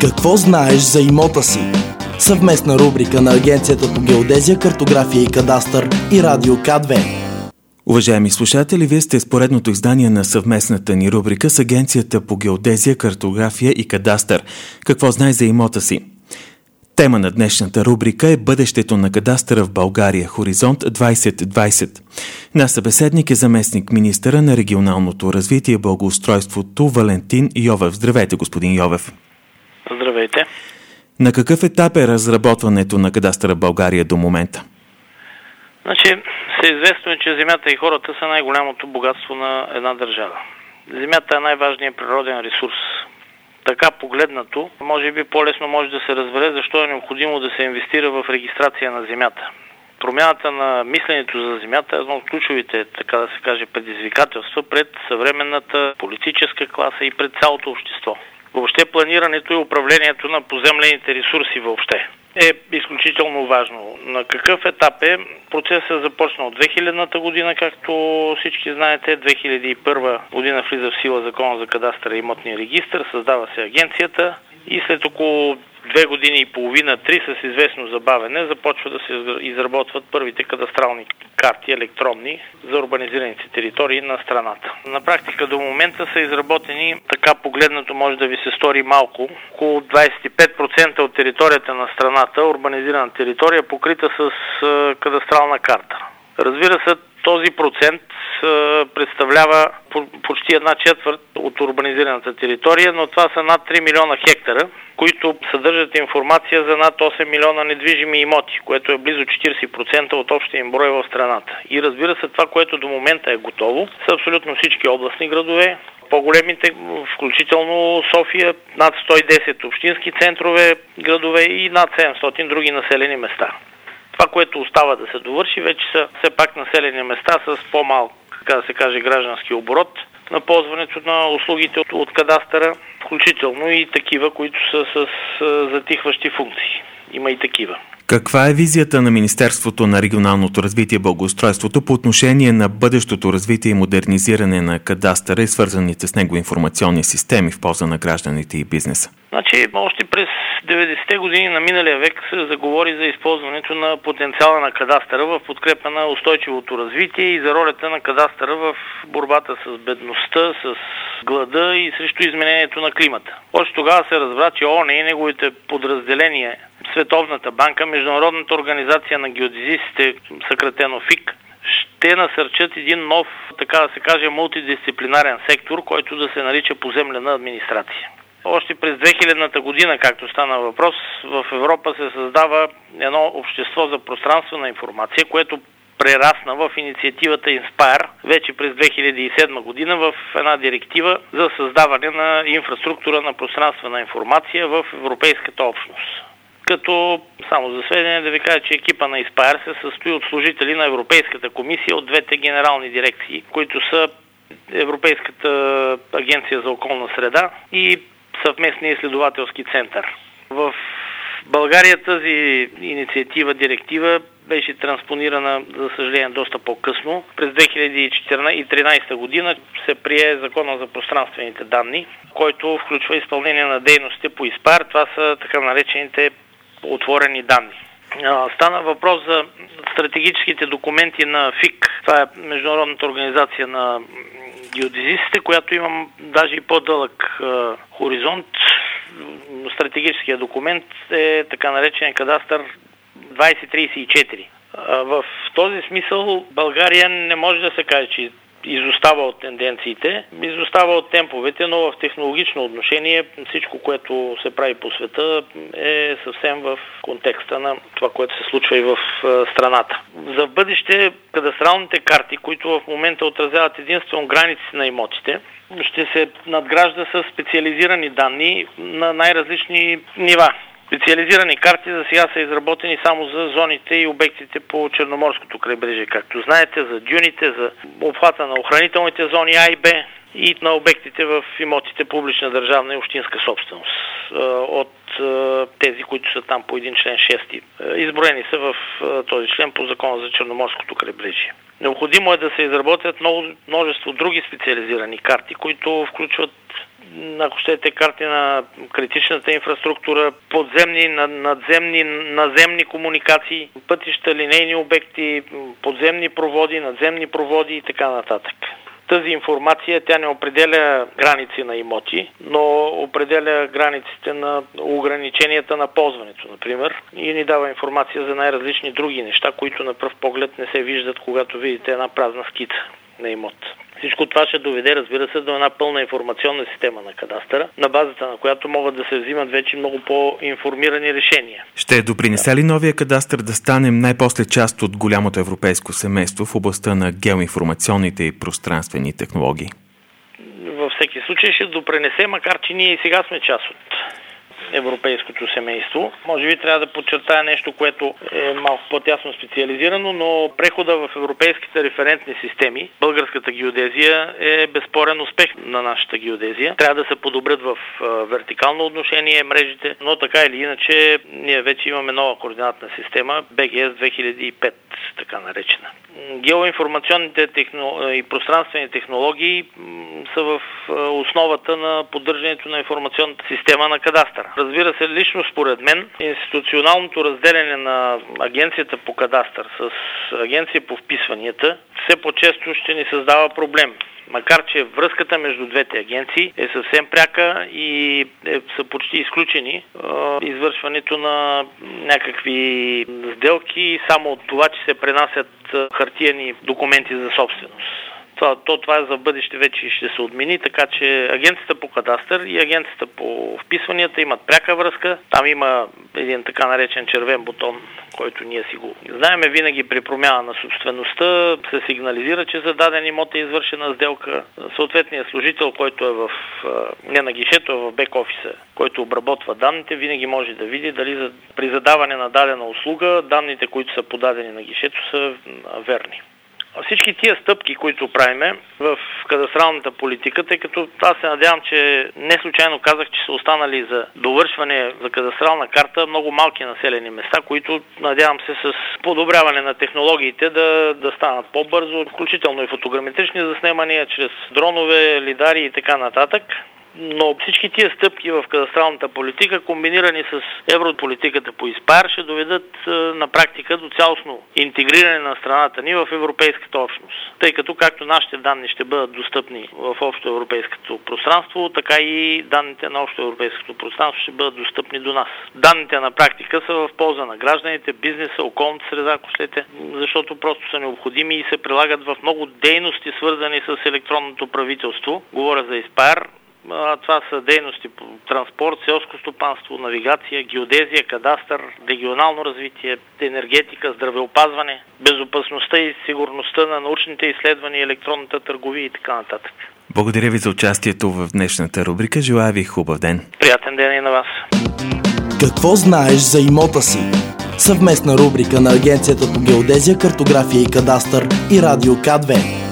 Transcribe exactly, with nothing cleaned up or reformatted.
Какво знаеш за имота си? Съвместна рубрика на Агенцията по геодезия, картография и кадастър и Радио К две. Уважаеми слушатели, вие сте с поредното издание на съвместната ни рубрика с Агенцията по геодезия, картография и кадастър. Какво знаеш за имота си? Тема на днешната рубрика е бъдещето на кадастъра в България, Хоризонт двайсет двайсет. Наш събеседник е заместник министъра на регионалното развитие и благоустройството Валентин Йовев. Здравейте, господин Йовев. Здравейте. На какъв етап е разработването на кадастъра в България до момента? Значи, всеизвестно е, че земята и хората са най-голямото богатство на една държава. Земята е най-важният природен ресурс. Така погледнато, може би по-лесно може да се разбере защо е необходимо да се инвестира в регистрация на земята. Промяната на мисленето за земята е едно от ключовите, така да се каже, предизвикателства пред съвременната политическа класа и пред цялото общество. Въобще планирането и управлението на поземлените ресурси въобще е изключително важно. На какъв етап е? Процесът започна от две хилядната година, както всички знаете. две хиляди и първа година влиза в сила Закона за кадастъра и имотния регистър, създава се агенцията и след около две години и половина, три с известно забавене, започва да се изработват първите кадастрални карти, електронни, за урбанизираните територии на страната. На практика до момента са изработени, така погледнато може да ви се стори малко, около двайсет и пет процента от територията на страната, урбанизирана територия, покрита с кадастрална карта. Разбира се, този процент представлява почти една четвърт от урбанизираната територия, но това са над три милиона хектара, които съдържат информация за над осем милиона недвижими имоти, което е близо четирийсет процента от общия им брой в страната. И разбира се, това, което до момента е готово, са абсолютно всички областни градове, по-големите, включително София, над сто и десет общински центрове, градове и над седемстотин други населени места. Това, което остава да се довърши, вече са все пак населени места с по-малък, така да се каже, граждански оборот на ползването на услугите от, от кадастъра, включително и такива, които са с затихващи функции. Има и такива. Каква е визията на Министерството на регионалното развитие и благоустройството по отношение на бъдещото развитие и модернизиране на кадастъра и свързаните с него информационни системи в полза на гражданите и бизнеса? Значи, още през деветдесетте години на миналия век се заговори за използването на потенциала на кадастъра в подкрепа на устойчивото развитие и за ролята на кадастъра в борбата с бедността, с глада и срещу изменението на климата. Още тогава се разбра, че ООН и неговите подразделения, Световната банка, Международната организация на геодезистите, съкратено ФИК, ще насърчат един нов, така да се каже, мултидисциплинарен сектор, който да се нарича поземлена администрация. Още през две хилядната година, както стана въпрос, в Европа се създава едно общество за пространствена информация, което прерасна в инициативата Inspire вече през две хиляди и седма година в една директива за създаване на инфраструктура на пространствена информация в Европейската общност. Като, само за сведение да ви кажа, че екипа на Inspire се състои от служители на Европейската комисия от двете генерални дирекции, които са Европейската агенция за околна среда и съвместния изследователски център. В България тази инициатива, директива беше транспонирана, за съжаление, доста по-късно. През две хиляди и тринадесета година се прие Закона за пространствените данни, който включва изпълнение на дейностите по Inspire. Това са така наречените отворени данни. Стана въпрос за стратегическите документи на ФИК. Това е Международната организация на геодезистите, която има даже и по-дълъг е, хоризонт. Стратегическият документ е така наречен кадастър двайсет тридесет и четири. В този смисъл България не може да се каже, че изостава от тенденциите, изостава от темповете, но в технологично отношение всичко, което се прави по света, е съвсем в контекста на това, което се случва и в страната. За бъдеще кадастралните карти, които в момента отразяват единствено границите на имотите, ще се надгражда с специализирани данни на най-различни нива. Специализирани карти за сега са изработени само за зоните и обектите по Черноморското крайбрежие, както знаете, за дюните, за обхвата на охранителните зони А и Б и на обектите в имотите публична държавна и общинска собственост от тези, които са там по един член шести. Изброени са в този член по Закона за Черноморското крайбрежие. Необходимо е да се изработят много, множество други специализирани карти, които включват ако щете, карти на критичната инфраструктура, подземни, надземни, наземни комуникации, пътища, линейни обекти, подземни проводи, надземни проводи и така нататък. Тази информация, тя не определя граници на имоти, но определя границите на ограниченията на ползването, например, и ни дава информация за най-различни други неща, които на пръв поглед не се виждат, когато видите една празна скица на имот. Всичко това ще доведе, разбира се, до една пълна информационна система на кадастъра, на базата на която могат да се взимат вече много по-информирани решения. Ще допринесе ли новия кадастър да станем най-после част от голямото европейско семейство в областта на геоинформационните и пространствени технологии? Във всеки случай ще допринесе, макар че ние и сега сме част от европейското семейство. Може би трябва да подчертая нещо, което е малко по-тясно специализирано, но прехода в европейските референтни системи, българската геодезия е безспорен успех на нашата геодезия. Трябва да се подобрят в вертикално отношение мрежите, но така или иначе ние вече имаме нова координатна система Б Г С две хиляди и пет, така наречена. Геоинформационните техно... и пространствени технологии са в основата на поддържането на информационната система на кадастъра. Разбира се, лично според мен, институционалното разделяне на Агенцията по кадастър с Агенция по вписванията все по-често ще ни създава проблем. Макар че връзката между двете агенции е съвсем пряка и е, са почти изключени е, извършването на някакви сделки само от това, че се пренасят хартиени документи за собственост. Това, то, това е за бъдеще вече ще се отмени, така че Агенцията по кадастър и Агенцията по вписванията имат пряка връзка. Там има един така наречен червен бутон, който ние си го знаеме. Винаги при промяна на собствеността се сигнализира, че за даден имот е извършена сделка. Съответният служител, който е в не на гишето, а в бек-офиса, който обработва данните, винаги може да види дали за, при задаване на дадена услуга данните, които са подадени на гишето, са верни. Всички тия стъпки, които правиме в кадастралната политика, тъй като аз се надявам, че не случайно казах, че са останали за довършване за кадастрална карта много малки населени места, които надявам се с подобряване на технологиите да, да станат по-бързо, включително и фотограметрични заснемания, чрез дронове, лидари и така нататък. Но всички тия стъпки в кадастралната политика, комбинирани с европолитиката по ИСПАЕР, ще доведат на практика до цялостно интегриране на страната ни в европейската общност. Тъй като както нашите данни ще бъдат достъпни в общо европейското пространство, така и данните на общо европейското пространство ще бъдат достъпни до нас. Данните на практика са в полза на гражданите, бизнеса, околната среда, ако щете, защото просто са необходими и се прилагат в много дейности, свързани с електронното правителство. Говоря за ИСПАЕР. Това са дейности по транспорт, селско стопанство, навигация, геодезия, кадастър, регионално развитие, енергетика, здравеопазване, безопасността и сигурността на научните изследвания, електронната търговия и така нататък. Благодаря ви за участието в днешната рубрика. Желая ви хубав ден. Приятен ден и на вас. Какво знаеш за имота си? Съвместна рубрика на Агенцията по геодезия, картография и кадастър и Радио К две.